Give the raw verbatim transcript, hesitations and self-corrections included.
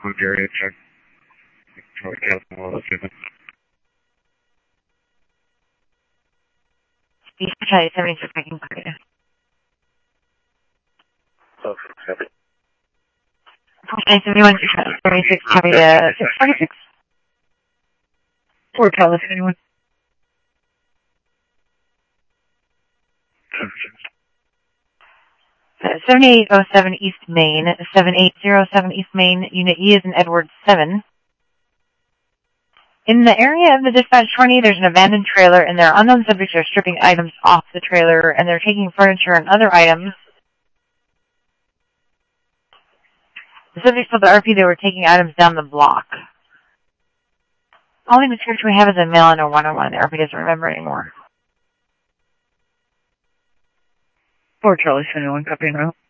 Quick area check. Charlie California, seven. East Charlie seventy-six making clear. Oh, seven. Charlie seventy-one, seventy-six, Charlie uh, six forty-six. Or Charlie seventy-one. Uh, seventy-eight oh seven East Main, seventy-eight oh seven East Main, Unit E is in Edwards seven. In the area of the dispatch twenty, there's an abandoned trailer, and their unknown subjects are stripping items off the trailer, and they're taking furniture and other items. The subjects told the R P they were taking items down the block. All the description we have is a mail and a one-on-one. The R P doesn't remember anymore. Four Charlie seventy-one, copy and route.